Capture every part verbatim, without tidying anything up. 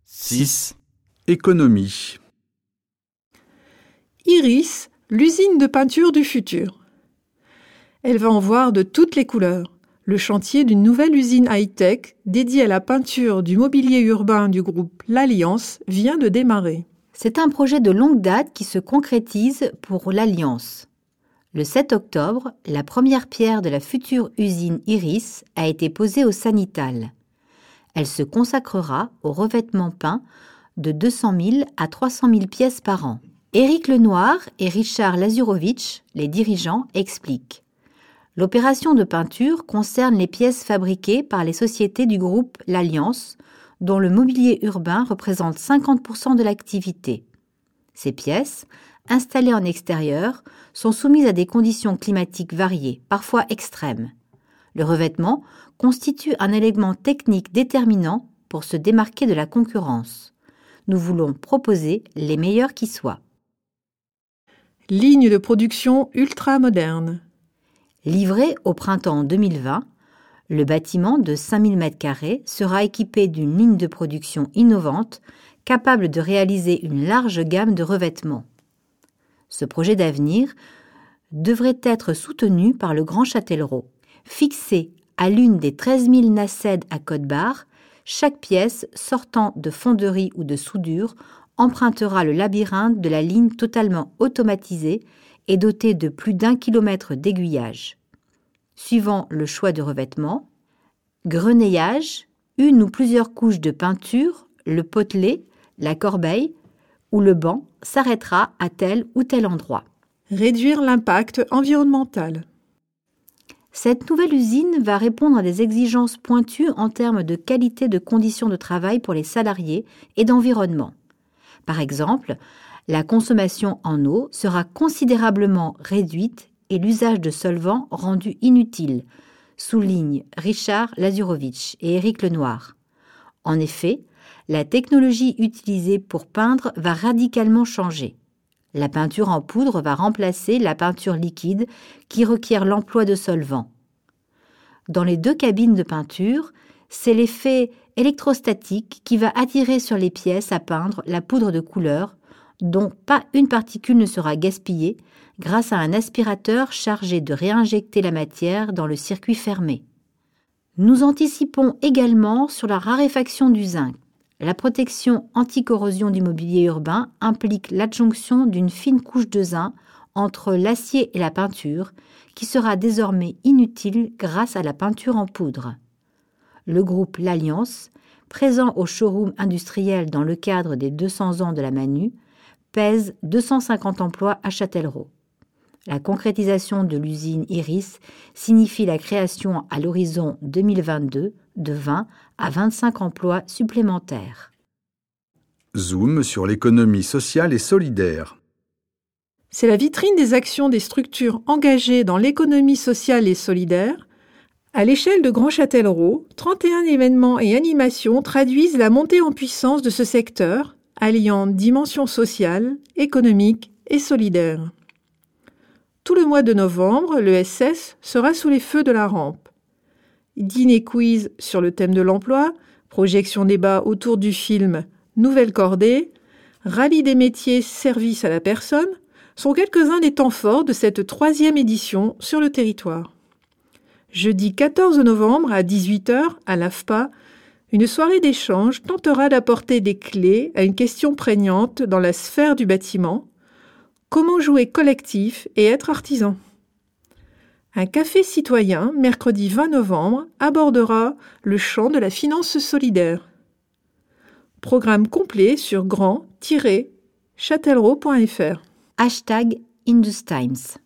six. Économie. Iris, l'usine de peinture du futur. Elle va en voir de toutes les couleurs. Le chantier d'une nouvelle usine high-tech dédiée à la peinture du mobilier urbain du groupe L'Alliance vient de démarrer. C'est un projet de longue date qui se concrétise pour l'Alliance. Le sept octobre, la première pierre de la future usine Iris a été posée au Sanital. Elle se consacrera au revêtement peint de deux cent mille à trois cent mille pièces par an. Éric Lenoir et Richard Lazurovitch, les dirigeants, expliquent. L'opération de peinture concerne les pièces fabriquées par les sociétés du groupe L'Alliance, dont le mobilier urbain représente cinquante pour cent de l'activité. Ces pièces, installées en extérieur, sont soumises à des conditions climatiques variées, parfois extrêmes. Le revêtement constitue un élément technique déterminant pour se démarquer de la concurrence. Nous voulons proposer les meilleurs qui soient. Ligne de production ultra-moderne. Livré au printemps deux mille vingt, le bâtiment de cinq mille mètres carrés sera équipé d'une ligne de production innovante capable de réaliser une large gamme de revêtements. Ce projet d'avenir devrait être soutenu par le Grand Châtellerault. Fixé à l'une des treize mille nacelles à code-barre, chaque pièce sortant de fonderie ou de soudure empruntera le labyrinthe de la ligne totalement automatisée et dotée de plus d'un kilomètre d'aiguillage. Suivant le choix de revêtement, grenaillage, une ou plusieurs couches de peinture, le potelet, la corbeille ou le banc s'arrêtera à tel ou tel endroit. Réduire l'impact environnemental. Cette nouvelle usine va répondre à des exigences pointues en termes de qualité de conditions de travail pour les salariés et d'environnement. Par exemple, la consommation en eau sera considérablement réduite et l'usage de solvants rendu inutile, soulignent Richard Lazurovitch et Éric Lenoir. En effet, la technologie utilisée pour peindre va radicalement changer. La peinture en poudre va remplacer la peinture liquide qui requiert l'emploi de solvants. Dans les deux cabines de peinture, c'est l'effet électrostatique qui va attirer sur les pièces à peindre la poudre de couleur, dont pas une particule ne sera gaspillée grâce à un aspirateur chargé de réinjecter la matière dans le circuit fermé. Nous anticipons également sur la raréfaction du zinc. La protection anti-corrosion du mobilier urbain implique l'adjonction d'une fine couche de zinc entre l'acier et la peinture, qui sera désormais inutile grâce à la peinture en poudre. Le groupe L'Alliance, présent au showroom industriel dans le cadre des deux cents ans de la Manu, pèse deux cent cinquante emplois à Châtellerault. La concrétisation de l'usine Iris signifie la création à l'horizon deux mille vingt-deux de vingt à vingt-cinq emplois supplémentaires. Zoom sur l'économie sociale et solidaire. C'est la vitrine des actions des structures engagées dans l'économie sociale et solidaire. À l'échelle de Grand Châtellerault, trente et un événements et animations traduisent la montée en puissance de ce secteur, alliant dimension sociale, économique et solidaire. Tout le mois de novembre, le S S sera sous les feux de la rampe. Dîner quiz sur le thème de l'emploi, projection débat autour du film Nouvelle Cordée, rallye des métiers service à la personne sont quelques-uns des temps forts de cette troisième édition sur le territoire. Jeudi quatorze novembre à dix-huit heures à l'A F P A, une soirée d'échange tentera d'apporter des clés à une question prégnante dans la sphère du bâtiment. Comment jouer collectif et être artisan ? Un café citoyen, mercredi vingt novembre, abordera le champ de la finance solidaire. Programme complet sur grand tiret châtellerault point f r. Hashtag IndusTimes.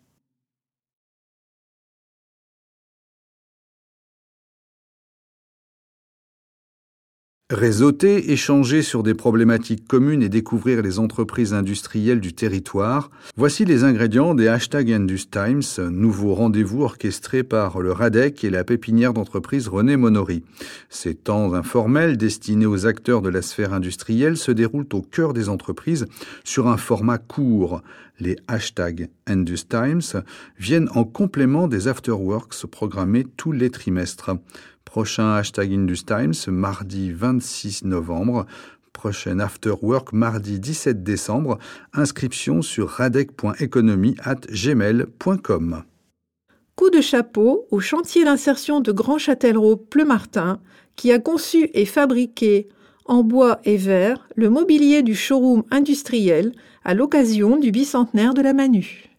Réseauter, échanger sur des problématiques communes et découvrir les entreprises industrielles du territoire, voici les ingrédients des hashtags IndusTimes, nouveau rendez-vous orchestré par le RADEC et la pépinière d'entreprise René Monory. Ces temps informels destinés aux acteurs de la sphère industrielle se déroulent au cœur des entreprises sur un format court. Les hashtags IndusTimes viennent en complément des afterworks programmés tous les trimestres. Prochain hashtag IndusTimes, mardi vingt-six novembre. prochain After Work mardi dix-sept décembre. Inscription sur radec point economy arobase gmail point com. Coup de chapeau au chantier d'insertion de Grand Châtellerault Pleumartin qui a conçu et fabriqué en bois et verre le mobilier du showroom industriel à l'occasion du bicentenaire de la Manu.